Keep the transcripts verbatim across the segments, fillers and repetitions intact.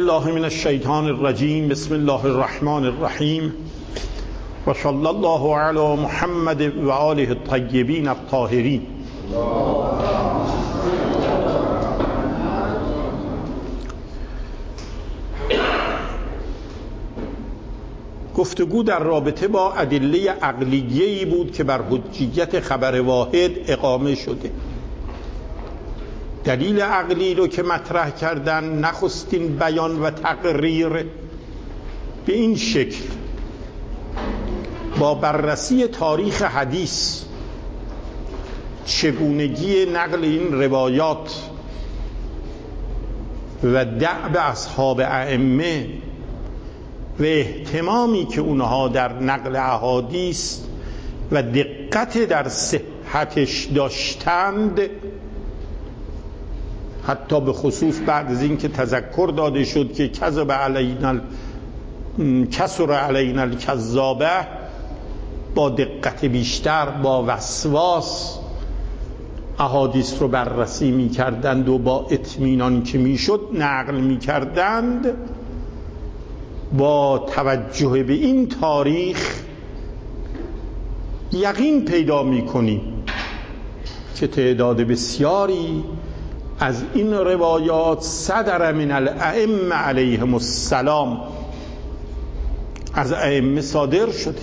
بالله من الشیطان الرجیم. بسم الله الرحمن الرحیم و صلی الله علی محمد و آله الطیبین الطاهرین. گفتگو در رابطه با ادله عقلیه‌ای بود که بر حجیت خبر واحد اقامه شده. دلیل عقلی رو که مطرح کردن، نخستین بیان و تقریر به این شکل: با بررسی تاریخ حدیث چگونگی نقل این روایات و دأب اصحاب ائمه و اهتمامی که اونها در نقل احادیث و دقت در صحتش داشتند، حتی به خصوص بعد از این که تذکر داده شد که کذب علینا کسر علینا الکذابه، با دقت بیشتر، با وسواس احادیث رو بررسی می کردند و با اطمینان که می شد نقل می کردند. با توجه به این تاریخ یقین پیدا می کنیم که تعداد بسیاری از این روایات صدر من الائمه علیهم السلام، از ائمه صادر شده،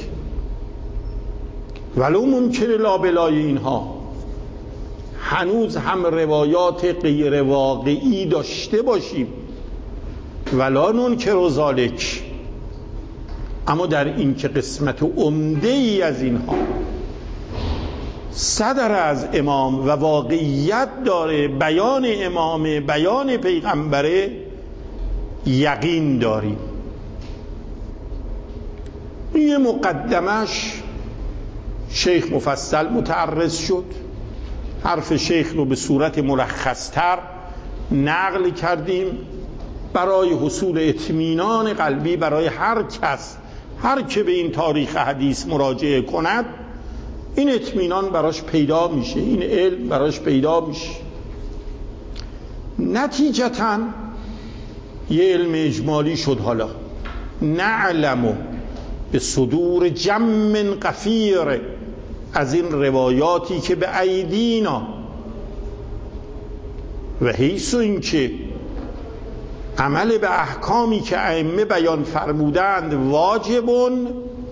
ولو ممکنه لابلای اینها هنوز هم روایات غیر واقعی داشته باشیم، ولا ننکر ذلک، اما در این که قسمت عمده ای از اینها صدر از امام و واقعیت داره، بیان امام، بیان پیغمبره، یقین داریم. یه مقدمش شیخ مفصل متعرض شد، حرف شیخ رو به صورت ملخص‌تر نقل کردیم برای حصول اطمینان قلبی برای هر کس، هر که به این تاریخ حدیث مراجعه کند، این اطمینان براش پیدا میشه، این علم براش پیدا میشه. نتیجتاً یه علم اجمالی شد. حالا نعلم به صدور جم غفیر از این روایاتی که به ایدینا و حیث این که عمل به احکامی که ائمه بیان فرمودند واجبون،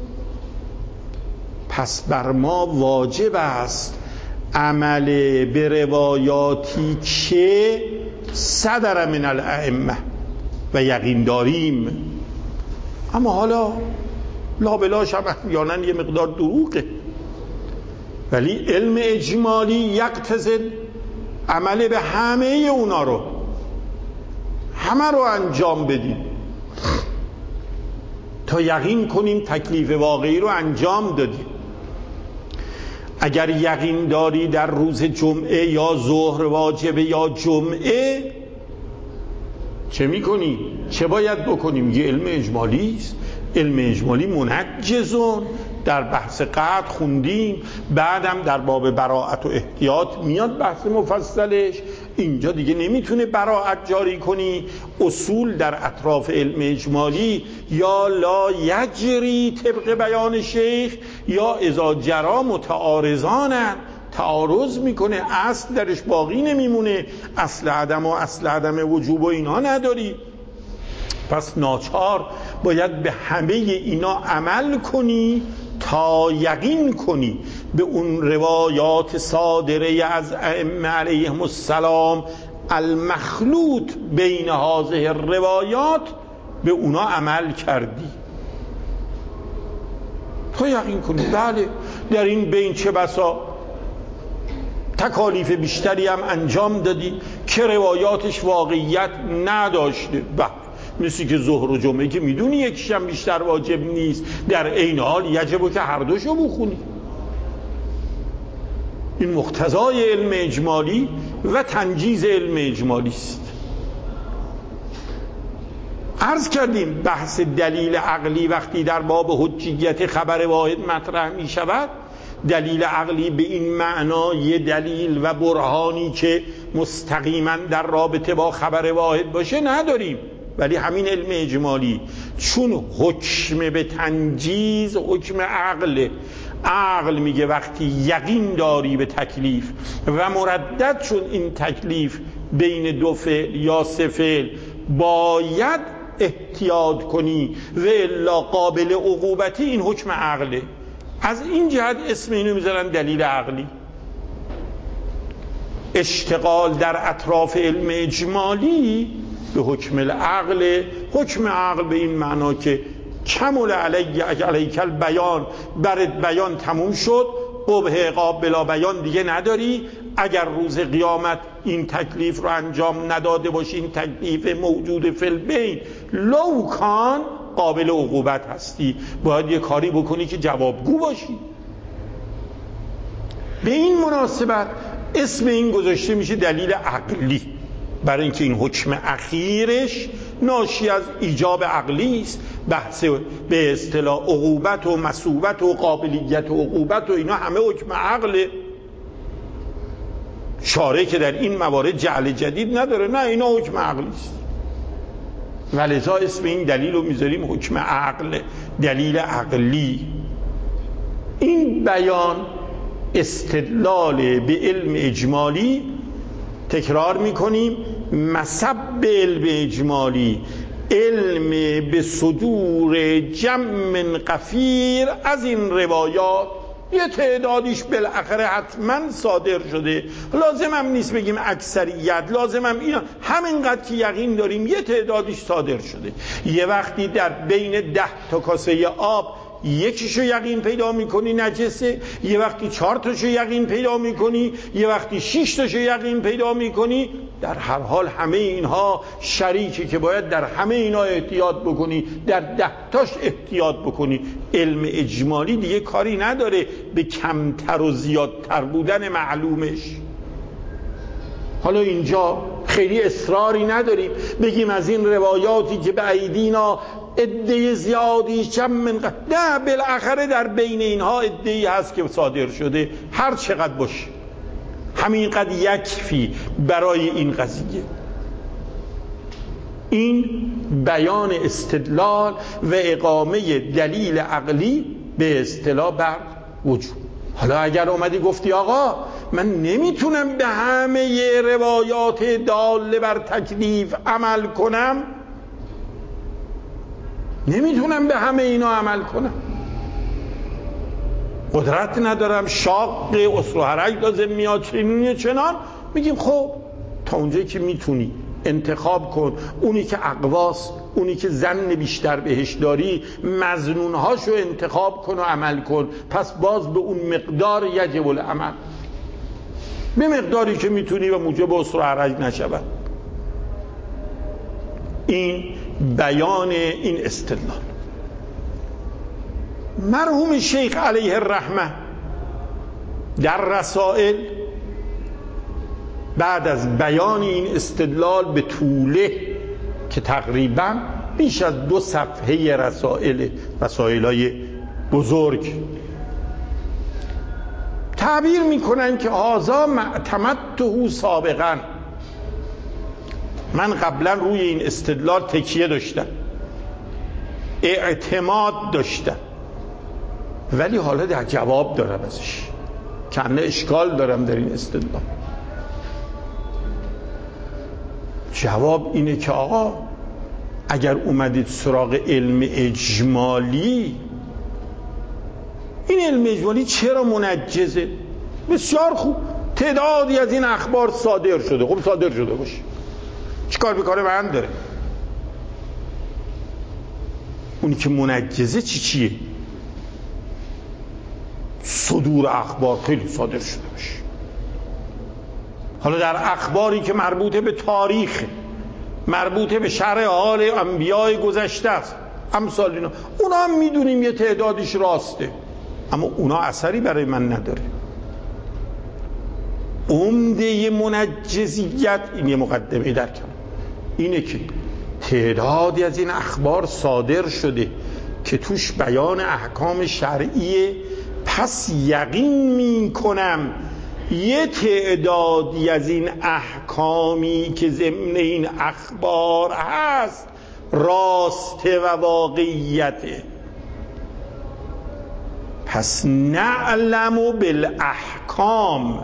پس بر ما واجب است عمل به روایاتی که صدر من الائمه و یقین داریم. اما حالا لابلاش هم احیانا یه مقدار دروغه، ولی علم اجمالی یقتضی عمل به همه اونا رو، همه رو انجام بدیم تا یقین کنیم تکلیف واقعی رو انجام دادیم. اگر یقین داری در روز جمعه یا ظهر واجبه یا جمعه، چه میکنی؟ چه باید بکنیم؟ یه علم اجمالی است. علم اجمالی منجزون، در بحث قطع خوندیم، بعدم در باب براءت و احتیاط میاد بحث مفصلش. اینجا دیگه نمیتونه براءت جاری کنی. اصول در اطراف علم اجمالی یا لا یجری طبق بیان شیخ یا اذا جرا متعارضانن، تعارض میکنه، اصل درش باقی نمیمونه، اصل عدم و اصل عدم وجوب و اینا نداری. پس ناچار باید به همه اینا عمل کنی تا یقین کنی به اون روایات صادره از ائمه علیهم السلام المخلوط بین هذه الروایات، به اونا عمل کردی تا یقین کنی بله در این بین چه بسا تکالیف بیشتری هم انجام دادی که روایاتش واقعیت نداشته. بله، مثل که ظهر و جمعه که میدونی یکیش هم بیشتر واجب نیست، در این حال یجبه که هر دوشو بخونی. این مقتضای علم اجمالی و تنجیز علم اجمالی است. عرض کردیم بحث دلیل عقلی وقتی در باب حجیت خبر واحد مطرح می شود، دلیل عقلی به این معنا یه دلیل و برهانی که مستقیما در رابطه با خبر واحد باشه نداریم. ولی همین علم اجمالی چون حکم به تنجیز حکم عقل، عقل میگه وقتی یقین داری به تکلیف و مردد چون این تکلیف بین دو فعل یا سه فعل باید احتیاط کنی و الا قابل عقوبتی، این حکم عقله. از این جهت اسم اینو میذارن دلیل عقلی. اشتغال در اطراف علم اجمالی به حکم العقل، حکم عقل به این معنا که کمل علی علیک البیان، برات بیان تموم شد، قبح عقاب بلا بیان دیگه نداری. اگر روز قیامت این تکلیف رو انجام نداده باشی، این تکلیف موجود فی البین لو کان، قابل عقوبت هستی، باید یه کاری بکنی که جوابگو باشی. به این مناسبت اسم این گذاشته میشه دلیل عقلی، برای اینکه این حکم اخیرش ناشی از ایجاب عقلی است. بحث به اصطلاح عقوبت و مثوبت و قابلیت و عقوبت و اینا همه حکم عقله. شارع که در این موارد جعل جدید نداره، نه، اینا حکم عقلی است. ولذا اسم این دلیل رو میذاریم حکم عقل، دلیل عقلی. این بیان استدلال به علم اجمالی، تکرار میکنیم، مصب علم اجمالی، علم به صدور جمع غفیر از این روایات، یه تعدادیش بالاخره حتما صادر شده، لازم هم نیست بگیم اکثریت، لازم هم اینا همینقدر که یقین داریم یه تعدادیش صادر شده. یه وقتی در بین ده تا کاسه آب یکیشو یقین پیدا میکنی نجسه، یه وقتی چهار تاشو یقین پیدا میکنی، یه وقتی شش تاشو یقین پیدا میکنی. در هر حال همه اینها شریکی که باید در همه اینا احتیاط بکنی، در ده تاش احتیاط بکنی. علم اجمالی دیگه کاری نداره به کمتر و زیادتر بودن معلومش. حالا اینجا خیلی اصراری نداریم بگیم از این روایاتی که به ایدینا عده زیادی چم من ق... نه، بالاخره در بین اینها عده‌ای هست که صادر شده، هر چقدر باشه همینقدر یکفی برای این قضیه. این بیان استدلال و اقامه دلیل عقلی به اصطلاح بر وجود. حالا اگر اومدی گفتی آقا من نمیتونم به همه روایات داله بر تکلیف عمل کنم، نمیتونم به همه اینا عمل کنم، قدرت ندارم، شاق اصل و حرج لازم میاد، چنین چنان، میگیم خب تا اونجایی که میتونی انتخاب کن، اونی که اقواس، اونی که ظن بیشتر بهش داری، مظنونهاشو انتخاب کن و عمل کن. پس باز به اون مقدار یجب العمل، به مقداری که میتونی و موجب اصل و حرج نشود. این بیان این استدلال. مرحوم شیخ علیه الرحمه در رسائل بعد از بیان این استدلال به طوله که تقریبا بیش از دو صفحه رسائل رسائل‌های بزرگ تعبیر میکنن که هذا معتمدته سابقا، من قبلا روی این استدلال تکیه داشتم، اعتماد داشتم، ولی حالا در جواب دارم ازش، کنه اشکال دارم در این استدلال. جواب اینه که آقا اگر اومدید سراغ علم اجمالی، این علم اجمالی چرا منجزه؟ بسیار خوب، تعدادی از این اخبار صادر شده، خب صادر شده باشه، چیکار به کار من داره؟ اونی که منجزه چی چیه؟ صدور اخبار خیلی صادر شده باشه. حالا در اخباری که مربوط به تاریخ، مربوط به شرح حال انبیاء گذشته است، امثال اینا، اونا هم میدونیم یه تعدادش راسته، اما اونا اثری برای من نداره. عمده منجزیت، این یه مقدمه در کلام، اینه که تعدادی از این اخبار صادر شده که توش بیان احکام شرعیه، پس یقین می کنم یه تعدادی از این احکامی که ضمن این اخبار هست راسته و واقعیته. پس نعلم بالاحکام،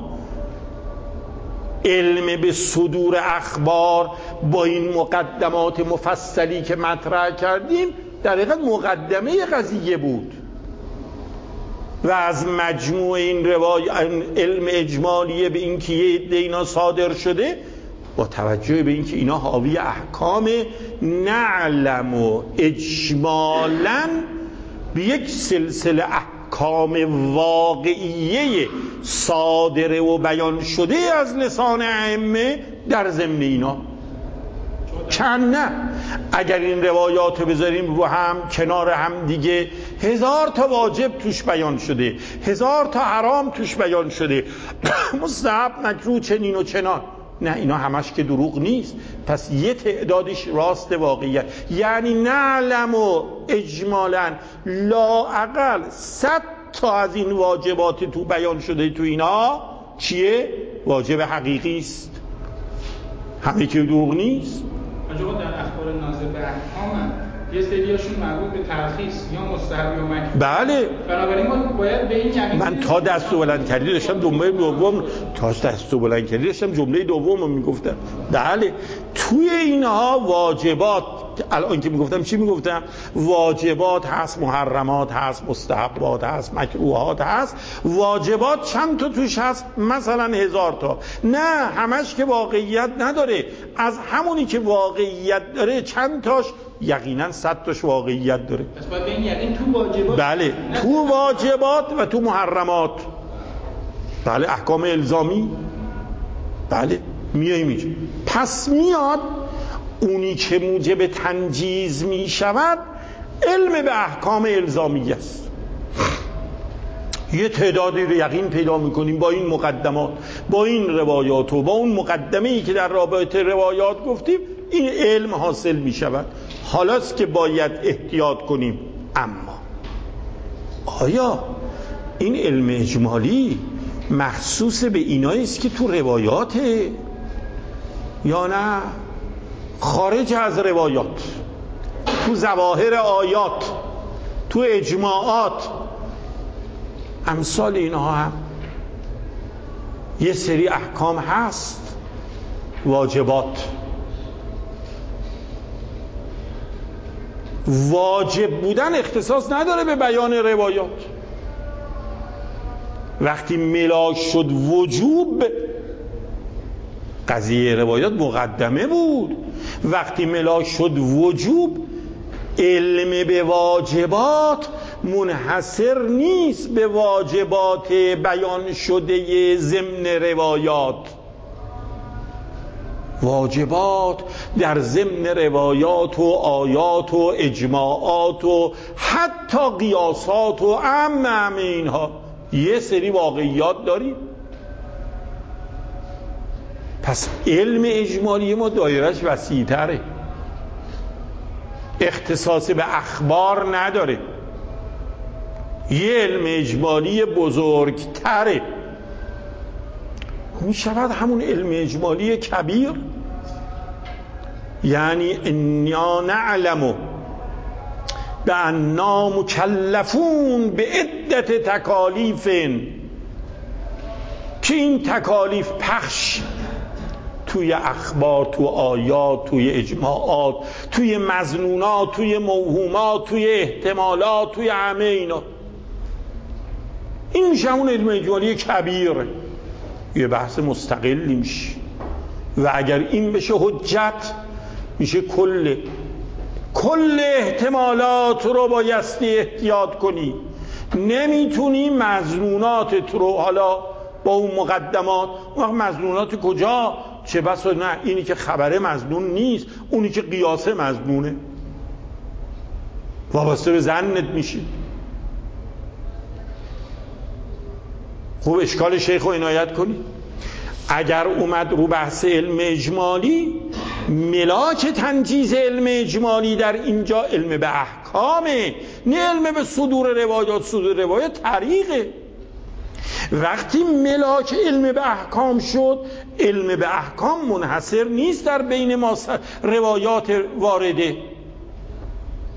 علم به صدور اخبار با این مقدمات مفصلی که مطرح کردیم در حقیقت مقدمه قضیه بود و از مجموع این روای علم اجمالیه به این که یه عده اینا صادر شده با توجه به این که اینا حاوی احکام، نعلم و اجمالاً به یک سلسله احکام واقعیه صادره و بیان شده از لسان ائمه در ضمن اینا. چند نه اگر این روایات رو بذاریم رو هم کنار هم دیگه، هزار تا واجب توش بیان شده، هزار تا حرام توش بیان شده، مستحب مکروه چنین و چنان. نه اینا همش که دروغ نیست، پس یه تعدادش راست واقعیت. یعنی نعلم و اجمالا لااقل صد تا از این واجبات تو بیان شده تو اینا چیه؟ واجب حقیقی است، همه که دروغ نیست. آنجا در اخبار نازل به احکام یه سریاشون مربوط به ترخیص یا مستحب یا مکروه. بله. بنابراین ما باید به این یقین، من تا دستو بلند کردی داشتم جمله دوم تا دستو بلند کردی داشتم جمله دومو میگفتم. بله توی اینها واجبات، الان که میگفتم چی میگفتم؟ واجبات هست، محرمات هست، مستحبات هست، مکروهات هست. واجبات چند تا توش هست؟ مثلا هزار تا. نه همش که واقعیت نداره، از همونی که واقعیت داره چند تاش یقینا صد تاش واقعیت داره. پس باید به این یقین تو واجبات، بله تو واجبات و تو محرمات، بله احکام الزامی، بله میاییم اینجا. پس میاد اونی که موجب تنجیز می شود علم به احکام الزامی است. یه تعدادی رو یقین پیدا میکنیم با این مقدمات، با این روایات و با اون مقدمه‌ای که در رابطه روایات گفتیم، این علم حاصل می شود. حالاست که باید احتیاط کنیم. اما آیا این علم اجمالی مخصوص به اینایی است که تو روایاته یا نه خارج از روایات، تو ظواهر آیات، تو اجماعات، امثال اینها هم یه سری احکام هست، واجبات. واجب بودن اختصاص نداره به بیان روایات. وقتی ملاک شد وجوب، قضیه روایات مقدمه بود. وقتی ملاک شد وجوب، علم به واجبات منحصر نیست به واجبات بیان شده ضمن روایات. واجبات در ضمن روایات و آیات و اجماعات و حتی قیاسات و عم عم اینها یه سری واقعیات داریم. پس علم اجمالی ما دایرهش وسیع‌تره، اختصاص به اخبار نداره، یه علم اجمالی بزرگتره. می شود همون علم اجمالی کبیر. یعنی انا نعلم بأننا مکلفون به عدت تکالیف، که این تکالیف پخش توی اخبار، توی آیات، توی اجماعات، توی مظنونات، توی موهومات، توی احتمالات، توی همه اینا، این میشه همون علم اجمالی کبیر. یه بحث مستقلی میشه و اگر این بشه حجت، میشه کل کل احتمالات رو بایستی احتیاط کنی. نمیتونی مظنونات رو حالا با اون مقدمات، اون مظنونات کجا؟ چه بسا نه اینی که خبره مظنون نیست، اونی که قیاسه مظنونه، وابسته به ظنت میشه. خوب اشکال شیخ رو عنایت کنی. اگر اومد رو بحث علم اجمالی، ملاک تنجیز علم اجمالی در اینجا علم به احکامه، نه علم به صدور روایات. صدور روایات طریقه. وقتی ملاک علم به احکام شد، علم به احکام منحصر نیست در بین ما روایات وارده،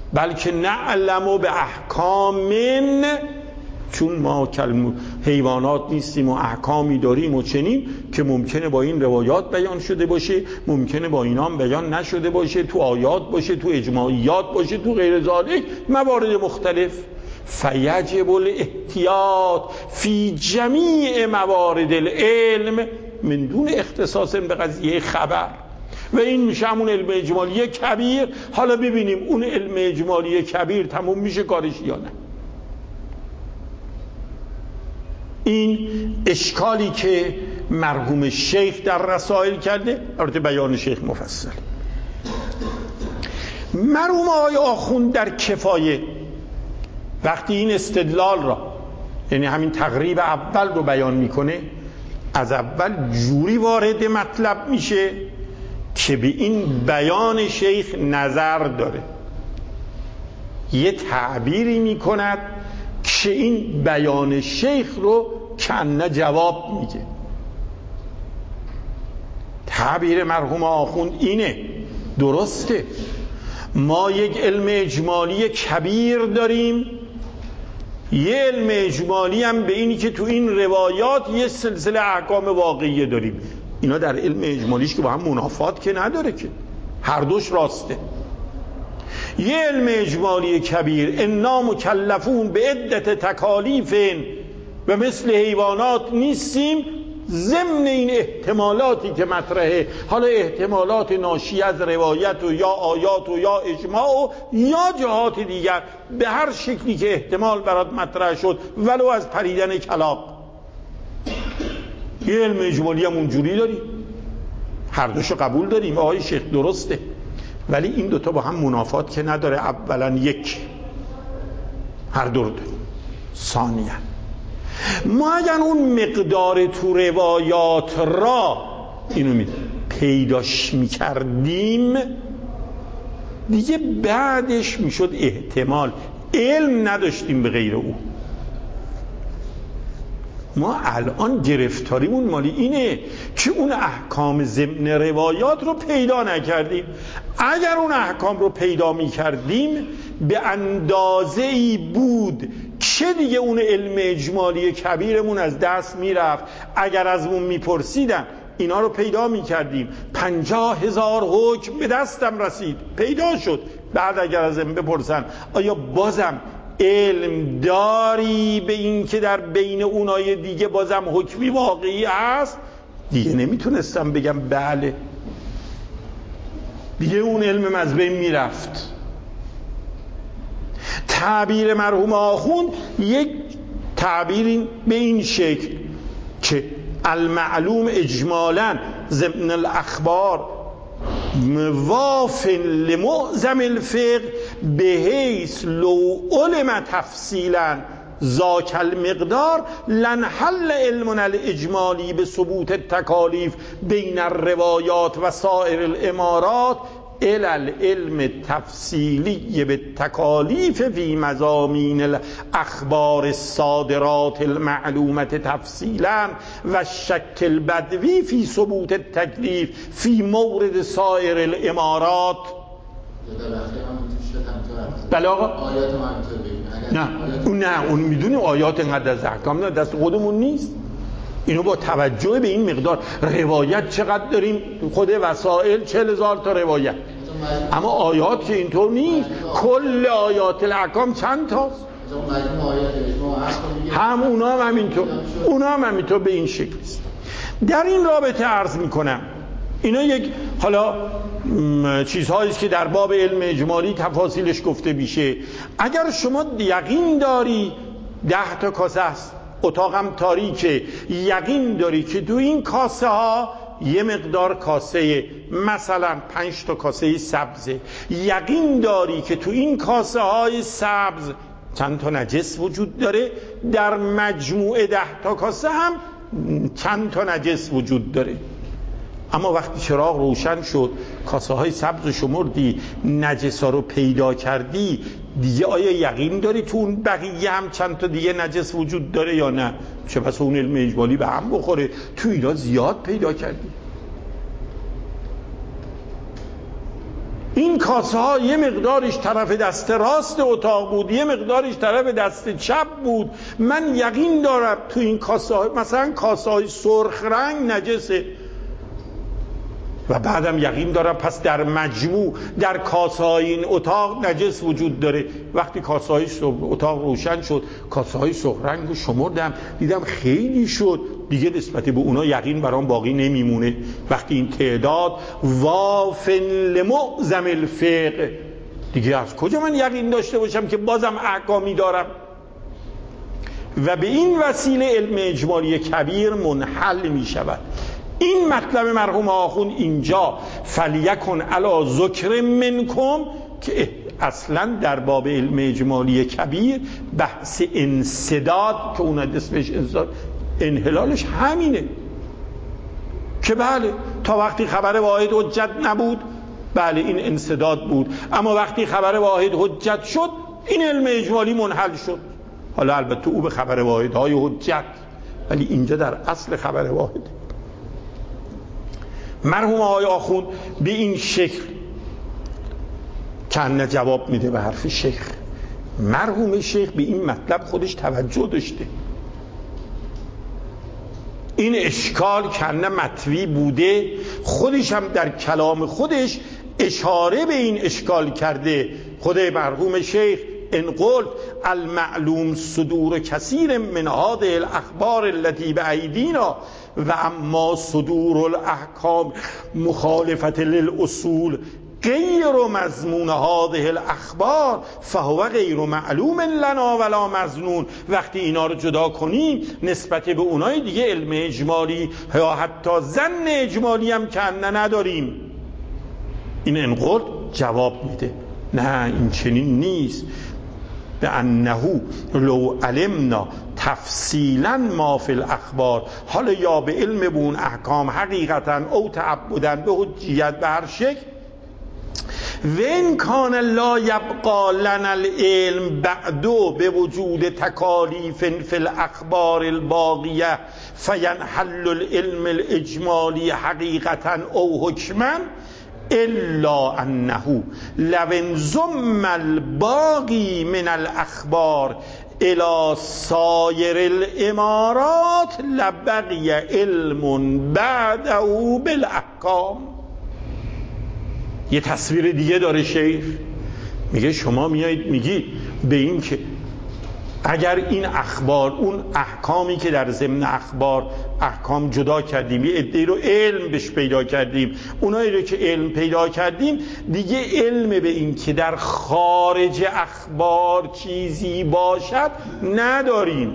بلکه نعلم به احکام، چون ما کلم حیوانات نیستیم و احکامی داریم و چنین که ممکنه با این روایات بیان شده باشه، ممکنه با اینام بیان نشده باشه، تو آیات باشه، تو اجماعیات باشه، تو غیر ذالک موارد مختلف. فیجب الاحتیاط فی جمیع موارد العلم من دون اختصاص به قضیه خبر. و این میشه همون علم اجمالی کبیر. حالا ببینیم اون علم اجمالی کبیر تموم میشه کارش یا نه. این اشکالی که مرحوم شیخ در رسائل کرده، البته بیان شیخ مفصل. مرحوم آقای آخوند در کفایه وقتی این استدلال را، یعنی همین تقریب اول رو بیان میکنه، از اول جوری وارد مطلب میشه که به این بیان شیخ نظر داره، یه تعبیری میکند که این بیان شیخ رو کنه جواب میگه. تعبیر مرحوم آخوند اینه، درسته، ما یک علم اجمالی کبیر داریم، یه علم اجمالی هم به اینی که تو این روایات یه سلسله احکام واقعیه داریم. اینا در علم اجمالیش که با هم منافات که نداره، که هر دوش راسته. یه علم اجمالی کبیر، انا مکلفون به عدت تکالیف و مثل حیوانات نیستیم، ضمن این احتمالاتی که مطرحه، حالا احتمالات ناشی از روایت و یا آیات و یا اجماع و یا جهات دیگر، به هر شکلی که احتمال برات مطرح شد ولو از پریدن کلاغ، یه علم اجمالی هم اونجوری داریم، هر دوشو قبول داریم. آقای شیخ درسته، ولی این دوتا با هم منافات که نداره. اولا یک، هر دو رو داریم. ثانیا ما اگر اون مقدار تو روایات را اینو می پیداش میکردیم، دیگه بعدش میشد احتمال، علم نداشتیم به غیر او. ما الان گرفتاریمون مالی اینه که اون احکام ضمن روایات رو پیدا نکردیم. اگر اون احکام رو پیدا میکردیم به اندازه ای بود که دیگه اون علم اجمالی کبیرمون از دست میرفت. اگر ازمون میپرسیدن اینا رو پیدا میکردیم، پنجاه هزار حکم به دستم رسید، پیدا شد، بعد اگر ازم بپرسن آیا بازم علم داری به این که در بین اونای دیگه بازم حکمی واقعی هست، دیگه نمیتونستم بگم بله، دیگه اون علم از بین میرفت. تعبیر مرحوم آخوند یک تعبیر به این شکل که المعلوم اجمالا ضمن الاخبار موافق لمعظم الفقه به حیث لو علم تفصیلا ذاک المقدار لنحل علمنا الاجمالی به ثبوت التکالیف بین الروایات و سایر الامارات الى العلم تفصیلی به تکالیف فی مضامین الاخبار الصادرات المعلومت تفصیلا و شک البدوی فی ثبوت التکلیف فی مورد سایر الامارات. بله آقا، آیات نه اون نه اون میدونی آیات اینقدر از احکام نه دست خودمون نیست. اینو با توجه به این مقدار روایت چقدر داریم، خود وسائل چهل هزار تا روایت، اما آیات که اینطور نیست. کل آیات الاحکام چند تاست؟ هم اونا هم همینطور، اونا هم همینطور به این شکل است. در این رابطه عرض میکنم اینا یک حالا چیزهایی است که در باب علم اجمالی تفاصیلش گفته میشه. اگر شما یقین داری ده تا کاسه است، اتاقم تاریکه، یقین داری که تو این کاسه ها یه مقدار کاسه مثلا پنج تا کاسه سبزه، یقین داری که تو این کاسه های سبز چند تا نجس وجود داره، در مجموعه ده تا کاسه هم چند تا نجس وجود داره، اما وقتی چراغ روشن شد کاسه های سبز شمردی، نجس ها رو پیدا کردی، دیگه آیا یقین داری تو اون بقیه هم چند تا دیگه نجس وجود داره یا نه؟ چه بس اون علم اجمالی به هم بخوره تو اینا زیاد پیدا کردی. این کاسه ها یه مقدارش طرف دست راست اتاق بود، یه مقدارش طرف دست چپ بود. من یقین دارم تو این کاسه ها مثلا کاسه های سرخ رنگ نجسه و بعدم یقین دارم پس در مجموع در کاسه های این اتاق نجس وجود داره. وقتی کاسه های اتاق روشن شد کاسه های سرخ رنگ رو شمردم، دیدم خیلی شد، دیگه نسبت به اونا یقین برام باقی نمیمونه. وقتی این تعداد وافن لمعظم الفقه، دیگه از کجا من یقین داشته باشم که بازم احکامی دارم؟ و به این وسیله علم اجمالی کبیر منحل می شود. این مطلب مرحوم آخوند اینجا فلیکن علی ذکر منکم که اصلا در باب علم اجمالی کبیر بحث انسداد که اون اسمش انسداد انحلالش همینه که بله تا وقتی خبر واحد حجت نبود بله این انسداد بود، اما وقتی خبر واحد حجت شد این علم اجمالی منحل شد. حالا البته او به خبر واحدهای حجت، ولی اینجا در اصل خبر واحد. مرحوم آقای آخوند به این شکل کنه جواب میده به حرف شیخ. مرحوم شیخ به این مطلب خودش توجه داشته، این اشکال کنه مطوی بوده، خودش هم در کلام خودش اشاره به این اشکال کرده. خود مرحوم شیخ ان قلت المعلوم صدور کثیر من هذه الاخبار التي بأيدينا و اما صدور الاحکام مخالفت للاصول غیر مضمون هذه الاخبار فهو غیر معلوم لنا ولا مظنون. وقتی اینا رو جدا کنیم نسبت به اونای دیگه علم اجمالی یا حتی ظن اجمالی هم کنه نداریم. این انقل جواب میده نه این چنین نیست. به انه لو علمنا تفصیلا ما فی الاخبار، حالا یا به علم به اون احکام حقیقتا او تعبدن به حجیت به هر شکل، و این کان لا یبقى لنا العلم بعدو به وجود تکالیف فی الاخبار الباقیه فینحل العلم الاجمالی حقیقتا او حکما الا انه لو انضم الباقی من الاخبار الى سایر الامارات لبقی علم بعده بالاحکام. یه تصویر دیگه داره شیخ، میگه شما میایید میگید به این که اگر این اخبار اون احکامی که در ضمن اخبار احکام جدا کردیم یه عده‌ای رو علم بهش پیدا کردیم، اونایی رو که علم پیدا کردیم دیگه علم به این که در خارج اخبار چیزی باشد نداریم.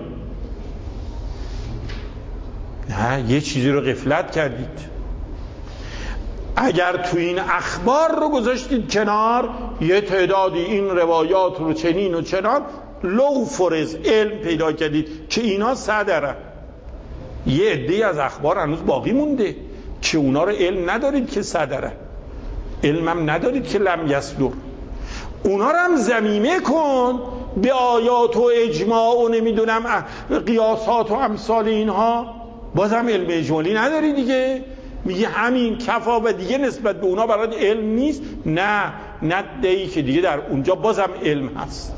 نه یه چیزی رو غفلت کردید. اگر تو این اخبار رو گذاشتید کنار یه تعدادی این روایات رو چنین و چنان لو فرض علم پیدا کردید که اینا صدره، یه عده‌ای از اخبار هنوز باقی مونده که اونا رو علم ندارید که صدره، علمم ندارید که لم یصدر. اونا رو هم ضمیمه کن به آیات و اجماع و نمیدونم قیاسات و امثال اینها، بازم علم اجمالی نداری دیگه. میگه همین کفا و دیگه نسبت به اونا برات علم نیست. نه نه دیگه که دیگه در اونجا بازم علم هست.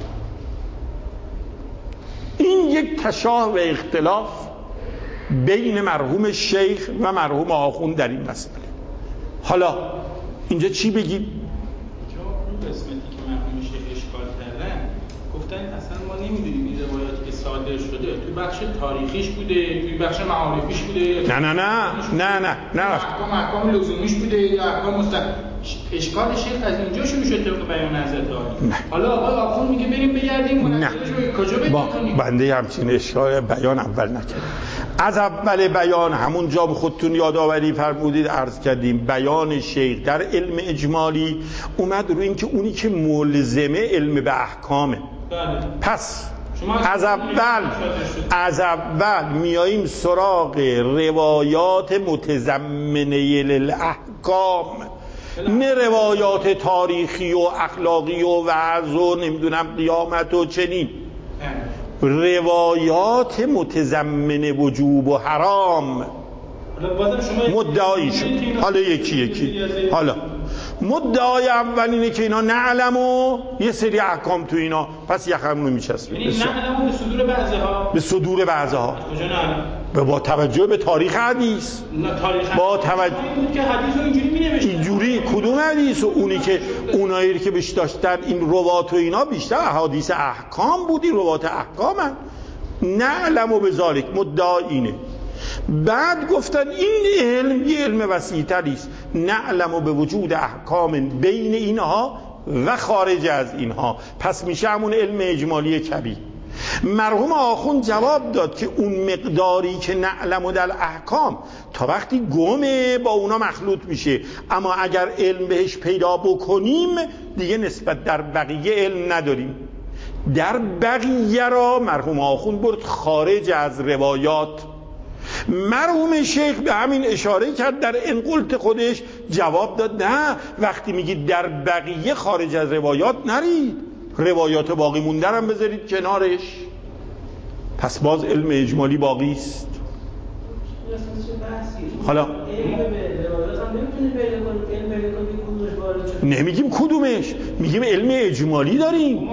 این یک تشابه و اختلاف بین مرحوم شیخ و مرحوم آخوند در این مسئله. حالا اینجا چی بگیم؟ اینجا اون قسمتی که مرحوم شیخ اشکال کردن گفتن اصلا ما نمیدونیم این روایاتی که صادر شده تو بخش تاریخیش بوده، توی بخش معارفیش بوده، نه نه نه نه نه نه احکام احکام لزومیش بوده یا احکام مستقل. اشکال شیخ از اینجا شروع شد طبق بیان حضرت عالی. حالا آقای آخوند میگه بریم بگردیم منظورش کجا پیدا کنیم؟ بنده همچین اشکال بیان اول نکردم. از اول بیان همون جا خودتون یادآوری فرمودید عرض کردیم بیان شیخ در علم اجمالی اومد روی این که اونی که ملزمه علم به احکامه. پس از اول از اول میاییم سراغ روایات متضمنه للاحکام، نه روایات تاریخی و اخلاقی و وعظ و نمیدونم قیامت و چنین، روایات متضمن وجوب و حرام مدعی شد. حالا یکی یکی حالا مدعای اول اینه که اینا نعلم و یه سری احکام تو اینا، پس یخمون رو میچسبه. یعنی نعلم به صدور بعضی ها، به صدور بعضی ها، به با توجه به تاریخ حدیث، تاریخ با توجه بود که حدیث رو اینجوری مینوشتن. اینجوری کدوم حدیث؟ و اونی که اونایی که بهش داشتن این روات و اینا بیشتر احادیث احکام بودی، روات احکامن. نعلم و بذالک مدعا اینه. بعد گفتن این علم یه علم وسیع‌تری است، نعلم به وجود احکام بین اینها و خارج از اینها، پس میشه همون علم اجمالی کبیر. مرحوم آخوند جواب داد که اون مقداری که نعلم در احکام تا وقتی گمه با اونا مخلوط میشه، اما اگر علم بهش پیدا بکنیم دیگه نسبت در بقیه علم نداریم. در بقیه را مرحوم آخوند برد خارج از روایات. مرحوم شیخ به همین اشاره کرد در انقلت خودش، جواب داد نه، وقتی میگید در بقیه خارج از روایات نرید، روایات باقی مونده هم بذارید کنارش، پس باز علم اجمالی باقی است. حالا نمیگیم کدومش، میگیم علم اجمالی داریم،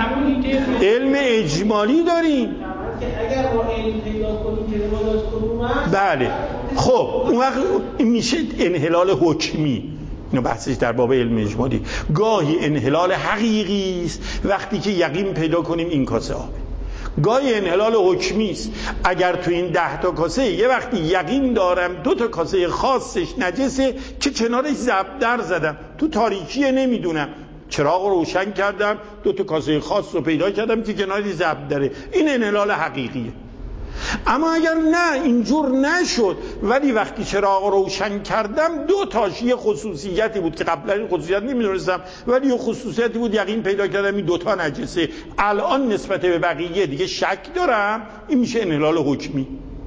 علم اجمالی داریم. اگر با علم پیدا کنیم که روایات کدوم است، بله. خب اون وقت میشه انحلال حکمی. اینو بحثش در باب علم اجمالی. گاهی انحلال حقیقی است وقتی که یقین پیدا کنیم این کاسه آبه، گاهی انحلال حکمی است اگر تو این ده تا کاسه یه وقتی یقین دارم دو تا کاسه خاصش نجسه که کنارش زبدر زدم، تو تاریکیه نمیدونم، چراغ رو روشن کردم دو تا کاسه خاص رو پیدا کردم که کناری زبدره، این انحلال حقیقیه. اما اگر نه اینجور نشد ولی وقتی چراغ رو روشن کردم دو تاش یه خصوصیتی بود که قبلا این خصوصیت نمیدونستم ولی یه خصوصیتی بود یقین پیدا کردم این دوتا نجسه، الان نسبت به بقیه دیگه شک دارم، این میشه انحلال حکمی.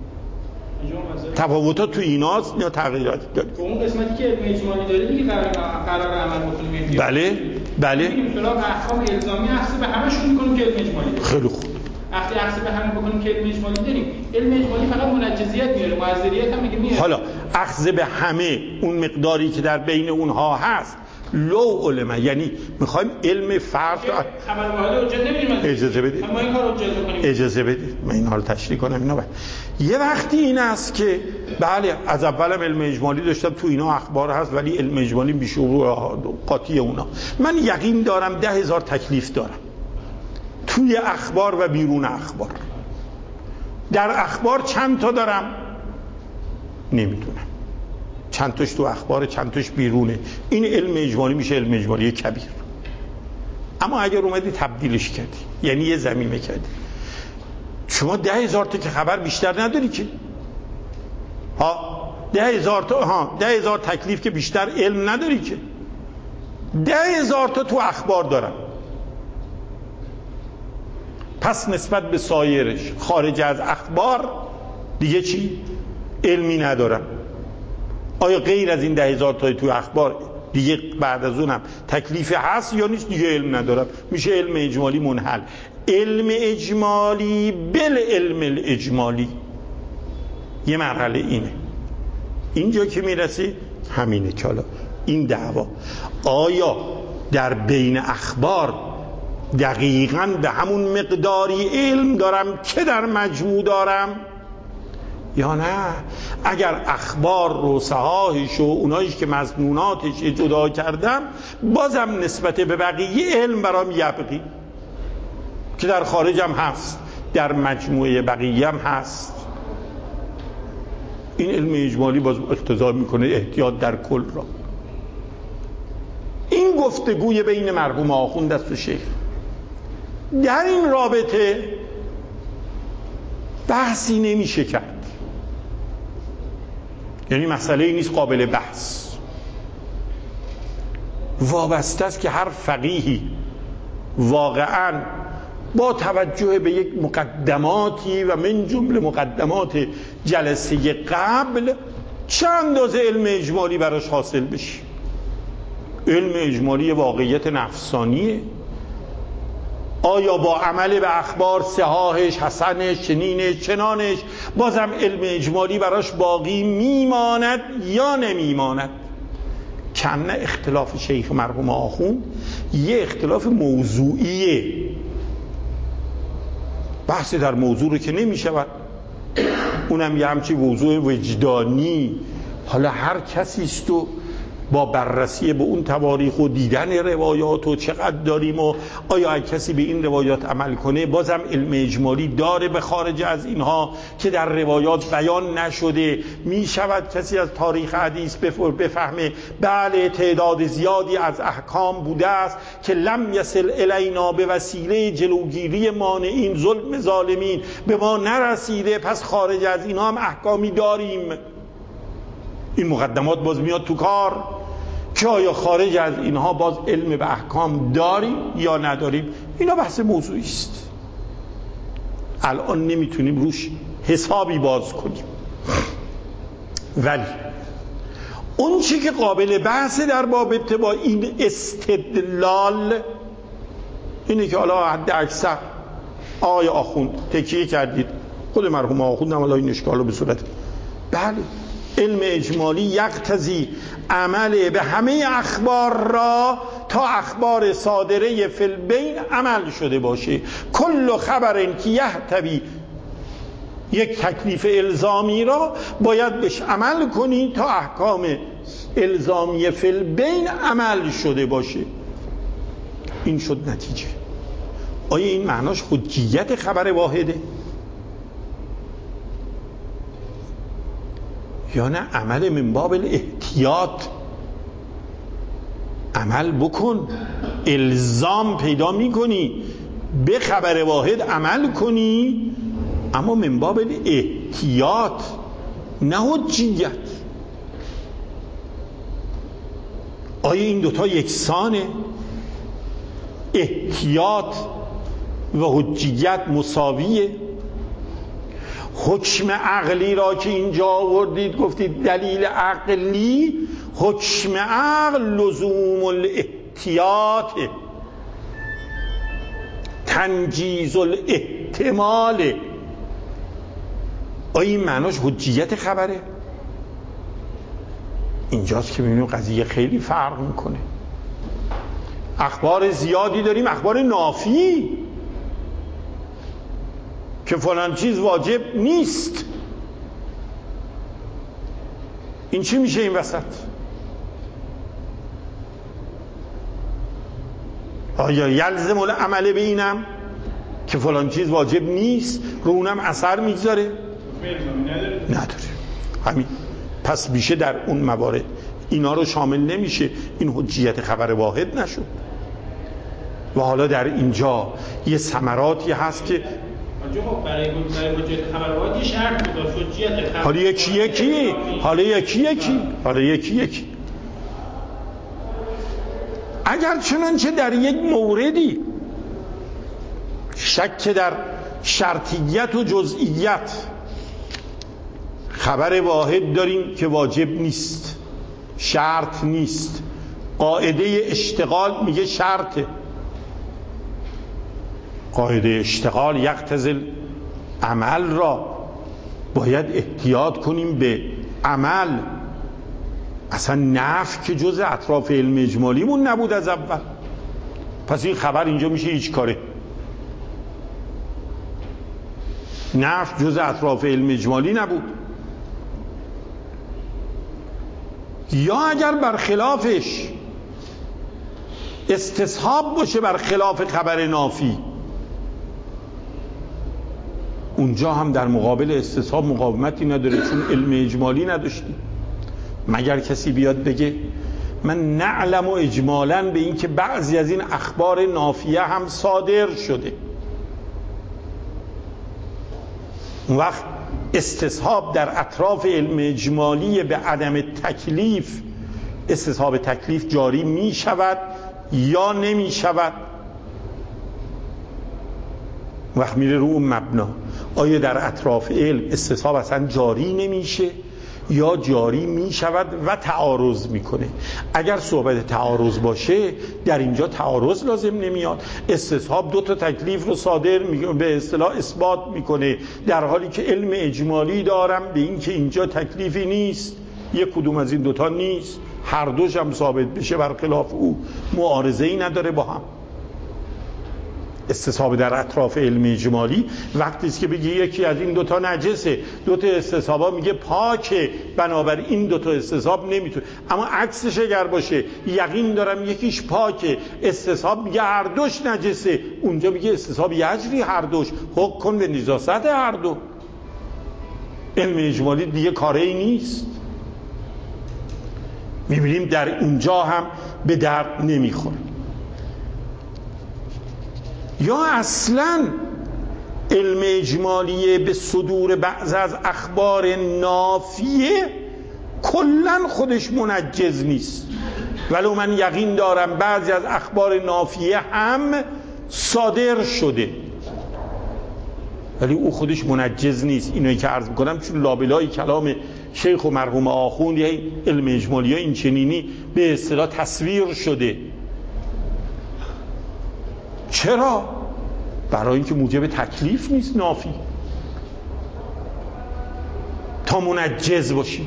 تفاوتات تو ایناست یا تغییراتی داره؟ اون قسمتی که علم اجمالی داره دیگه قرار قرار عمل بکنیم. بله بله. این فلان احکام الزامی اخذ به همشون میکنیم که علم اجمالی داره. خیلی خوب. وقتی اخذ به همه بکنیم که علم اجمالی داریم، علم اجمالی فقط منجزیت میاره، معذریت هم میگه میاره. حالا اخذ به همه اون مقداری که در بین اونها هست لو علمه، یعنی میخوایم علم فرد خبر واحد حجت نمیریم. اجازه بدید ما این کارو حجت بکنیم. اجازه بدید من اینها رو تشریح کنم. اینا بعد یه وقتی این است که بله از اولم علم اجمالی داشتم، تو اینا اخبار هست ولی علم اجمالی بیشعور قاطی اونا، من یقین دارم ده هزار تکلیف دارم توی اخبار و بیرون اخبار. در اخبار چند تا دارم نمیدونم، چند تاش تو اخبار چند تاش بیرونه، این علم اجمالی میشه علم اجمالی کبیر. اما اگر اومدی تبدیلش کردی، یعنی یه زمینه کردی، شما ده هزار تا که خبر بیشتر نداری که ها، ده هزار تا ها ده هزار تکلیف که بیشتر علم نداری که، ده هزار تا تو اخبار دارم، پس نسبت به سایرش خارج از اخبار دیگه چی؟ علمی ندارم. آیا غیر از این ده هزار تای توی اخبار دیگه بعد از اونم تکلیف هست یا نیست؟ دیگه علم ندارم، میشه علم اجمالی منحل. علم اجمالی بل علم الاجمالی یه مرحله اینه. اینجا که میرسی همینه که حالا این دعوا آیا در بین اخبار دقیقاً به همون مقداری علم دارم که در مجموع دارم یا نه؟ اگر اخبار رو صحاحش و اونایش که مظنوناتش جدا کردم بازم نسبت به بقیه علم برام یبقی که در خارجم هست، در مجموعه بقیه هم هست. این علم اجمالی باز اقتضا میکنه احتیاط در کل را. این گفتگوی بین مرحوم آخوند است و شیخ. در این رابطه بحثی نمیشه کرد، یعنی مسئله ای نیست قابل بحث، وابسته است که هر فقیهی واقعاً با توجه به یک مقدماتی و من جمله مقدمات جلسه قبل چه اندازه علم اجمالی براش حاصل بشه. علم اجمالی واقعیت نفسانیه، آیا با عمل به اخبار صحاحش، حسنش، چنینش، چنانش بازم علم اجمالی براش باقی میماند یا نمیماند؟ کنه اختلاف شیخ مرحوم آخوند یه اختلاف موضوعیه، بحث در موضوع رو که نمی شود، اونم یه همچی موضوع وجدانی. حالا هر کسی است و با بررسی به اون تواریخ و دیدن روایات و چقدر داریم و آیا کسی به این روایات عمل کنه، بازم علم اجمالی داره به خارج از اینها که در روایات بیان نشده. می شود کسی از تاریخ حدیث بفهمه بله تعداد زیادی از احکام بوده است که لم یصل الینا به وسیله جلوگیری مانعین ظلم ظالمین به ما نرسیده، پس خارج از اینها هم احکامی داریم. این مقدمات باز میاد تو کار که آیا خارج از اینها باز علم به احکام داریم یا نداریم. اینا بحث موضوعی است، الان نمیتونیم روش حسابی باز کنیم. ولی اون چی که قابل بحث در باب با این استدلال اینه که حالا حد اکثر آقای آخوند تکیه کردید، خود مرحوم آخوند هم حالا این اشکالو به صورت بله علم اجمالی یقتضی عمل به همه اخبار را تا اخبار صادره فی البین عمل شده باشه. کل خبر که یحتوی یک تکلیف الزامی را باید بهش عمل کنی تا احکام الزامی فی البین عمل شده باشه. این شد نتیجه. آیا این معناش حجیت خبر واحده یا نه عمل من باب الاحتیاط؟ عمل بکن، الزام پیدا میکنی به خبر واحد عمل کنی، اما من باب الاحتیاط نه حجیت. آیا این دوتا یکسانه؟ احتیاط و حجیت مساویه؟ حکم عقلی را که اینجا آوردید گفتید دلیل عقلی، حکم عقل لزوم الاحتیاط، تنجیز الاحتمال. آیا این معناش حجیت خبره؟ اینجاست که میبینیم قضیه خیلی فرق میکنه. اخبار زیادی داریم، اخبار نافی که فلان چیز واجب نیست. این چی میشه این وسط؟ آیا یلزم العمل به اینم که فلان چیز واجب نیست رو اونم اثر میگذاره؟ نداره. همین. پس میشه در اون موارد اینا رو شامل نمیشه، این حجیت خبر واحد نشد. و حالا در اینجا یه ثمراتی هست که برای حجیت خبر واحد یه شرط بود، حجیت خبر حالا یکی یکی حالا یکی یکی حالا یکی یکی اگر چنانچه در یک موردی شک در شرطیت و جزئیت خبر واحد داریم که واجب نیست، شرط نیست، قاعده اشتغال میگه شرطه، قاعده اشتغال یقتضی عمل را باید احتیاط کنیم به عمل. اصلا نفی که جز اطراف علم اجمالیمون نبود از اول، پس این خبر اینجا میشه هیچ کاره. نفی جز اطراف علم اجمالی نبود. یا اگر برخلافش استصحاب باشه برخلاف خبر نافی، اونجا هم در مقابل استصحاب مقاومتی نداره، چون علم اجمالی نداشتیم. مگر کسی بیاد بگه من نعلم و اجمالاً به این که بعضی از این اخبار نافیه هم صادر شده، اون وقت استصحاب در اطراف علم اجمالی به عدم تکلیف، استصحاب تکلیف جاری می شود یا نمی شود؟ وقت میره رو اون مبنا، آیا در اطراف علم استصحاب اصلا جاری نمیشه یا جاری می شود و تعارض میکنه؟ اگر صحبت تعارض باشه در اینجا تعارض لازم نمیاد، استصحاب دو تا تکلیف رو صادر به اصطلاح اثبات میکنه، در حالی که علم اجمالی دارم به این که اینجا تکلیفی نیست، یک کدوم از این دوتا نیست، هر دوش هم ثابت بشه برخلاف او معارضه‌ای نداره با هم. استصحاب در اطراف علم اجمالی وقتی است که بگی یکی از این دوتا نجسه، دوتا استصحابا میگه پاکه، بنابراین این دوتا استصحاب نمیتونه. اما عکسش اگر باشه یقین دارم یکیش پاکه، استصحاب میگه هر دوش نجسه، اونجا میگه استصحاب یجری هر دوش، حکم کن به نجاست هر دو. علم اجمالی دیگه کاری نیست. میبینیم در اونجا هم به درد نمیخوره. یا اصلا علم اجمالیه به صدور بعض از اخبار نافیه کلن خودش منجز نیست، ولو من یقین دارم بعضی از اخبار نافیه هم صادر شده، ولی او خودش منجز نیست. اینایی که عرض میکنم چون لابلای کلام شیخ و مرحوم آخوند یا علم اجمالی ها این چنینی به اصطلاح تصویر شده. چرا؟ برای اینکه موجب تکلیف نیست نافی تا منجز باشی.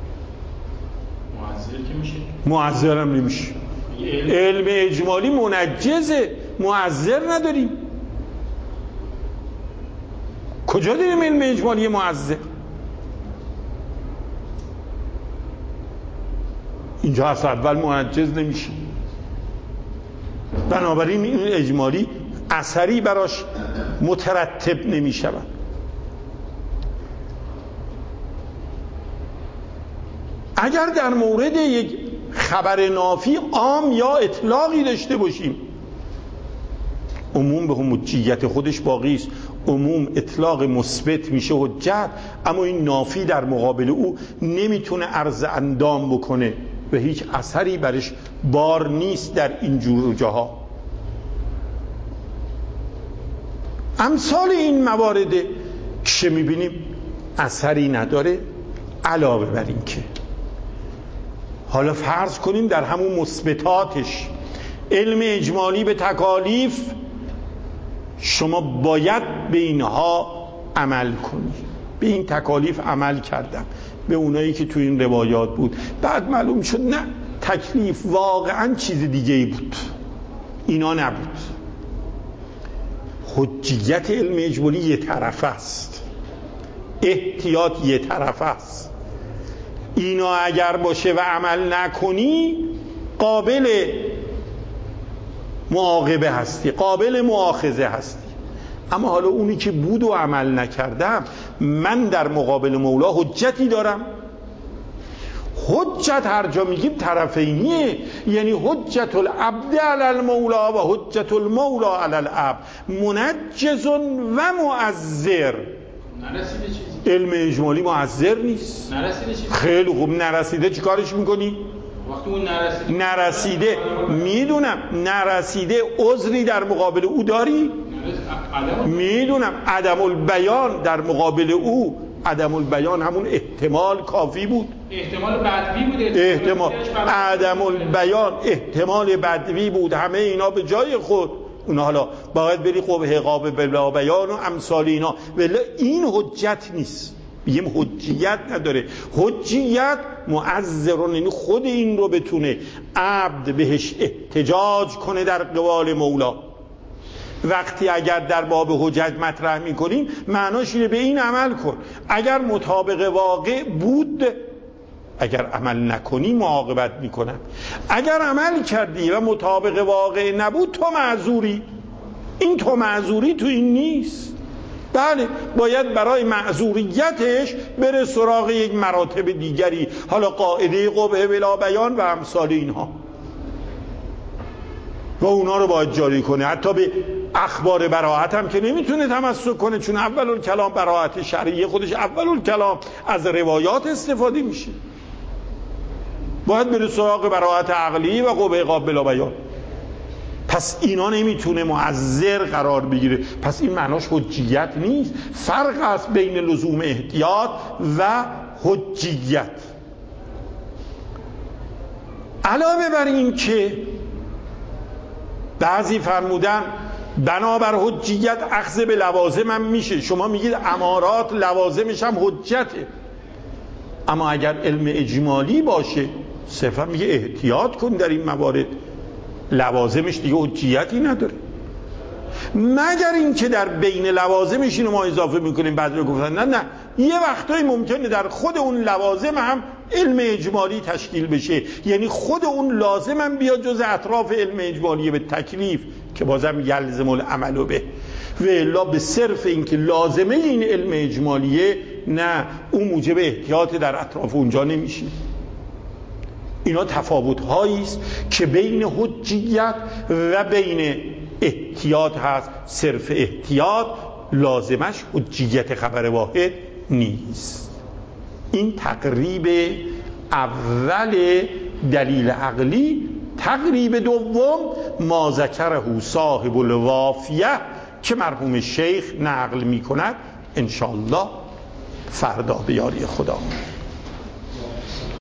معذر که میشه؟ معذر هم نمیشه. علم اجمالی منجزه، معذر نداریم. کجا داریم علم اجمالی معذر؟ اینجا از اول منجز نمیشه. بنابراین این اجمالی اثری براش مترتب نمی شود. اگر در مورد یک خبر نافی عام یا اطلاقی داشته باشیم، عموم به حجیت خودش باقی است. عموم اطلاق مثبت میشه حجت، اما این نافی در مقابل او نمیتونه عرض اندام بکنه و هیچ اثری برش بار نیست در این جور جاها. امثال این موارد که میبینیم اثری نداره، علاوه بر این که حالا فرض کنیم در همون مثبتاتش علم اجمالی به تکالیف شما باید به اینها عمل کنی، به این تکالیف عمل کردم، به اونایی که تو این روایات بود. بعد معلوم شد نه، تکلیف واقعا چیز دیگه ای بود، اینا نبود. حجیت علم اجمالی یه طرف است، احتیاط یه طرف است. اینا اگر باشه و عمل نکنی قابل معاقبه هستی، قابل مؤاخذه هستی. اما حالا اونی که بود و عمل نکردم، من در مقابل مولا حجتی دارم. حجت هر جا میگیم طرفینیه، یعنی حجت العبد علی المولا و حجت المولا علی العبد، منجز و معذر. نرسیده چیزی؟ علم اجمالی معذر نیست. نرسیده چیزی؟ خیلی خوب، نرسیده چی کارش میکنی؟ وقتی اون نرسیده نرسیده میدونم، نرسیده عذری در مقابل او داری؟ میدونم. عدم البیان در مقابل او، عدم البیان همون احتمال کافی بود. احتمال بدوی بود. احتمال عدم البیان احتمال بدوی بود. همه اینا به جای خود. اونا حالا باید بری قبه قابه بلا بیان و امثال اینا، ولی این حجت نیست. بگیم حجیت نداره. حجیت معذرون، یعنی خود این رو بتونه عبد بهش احتجاج کنه در قبال مولا. وقتی اگر در باب حجت مطرح میکنیم معناش اینه به این عمل کن، اگر مطابق واقع بود، اگر عمل نکنی معاقبت میکنم، اگر عمل کردی و مطابق واقع نبود تو معذوری. این تو معذوری تو این نیست. بله باید برای معذوریتش بره سراغ یک مراتب دیگری، حالا قاعده قبه بلا بیان و امثال اینها، و اونا رو باید جاری کنه. حتی به اخبار براءت هم که نمیتونه تمسک کنه، چون اول الکلام براءت شرعیه، خودش اول الکلام از روایات استفاده میشه. باید بره سراغ براءت عقلی و قبه قابل بیان. پس اینا نمیتونه معذر قرار بگیره. پس این معناش حجیت نیست. فرق است بین لزوم احتیاط و حجیت. علاوه بر این که بعضی فرمودن بنابر حجیت اخذ به لوازم هم میشه. شما میگید امارات لوازمش هم حجته، اما اگر علم اجمالی باشه صرفا میگه احتیاط کن در این موارد، لوازمش دیگه حجیتی نداره، مگر اینکه در بین لوازمش اینو ما اضافه میکنیم. بعد رو گفتن نه نه، یه وقتایی ممکنه در خود اون لوازم هم علم اجمالی تشکیل بشه، یعنی خود اون لازم هم بیاد جز اطراف علم اجمالی به تکلیف که بازم یلزم العمل به و الا به صرف اینکه لازمه این علم اجمالیه، نه اون موجب احتیاط در اطراف اونجا نمیشه. اینا تفاوت هایی است که بین حجیت و بین احتیاط هست. صرف احتیاط لازمش حجیت خبر واحد نیست. این تقریب اول دلیل عقلی. تقریب دوم ما ذکره صاحب الوافیه که مرحوم شیخ نقل می کند، انشاءالله فردا به یاری خدا.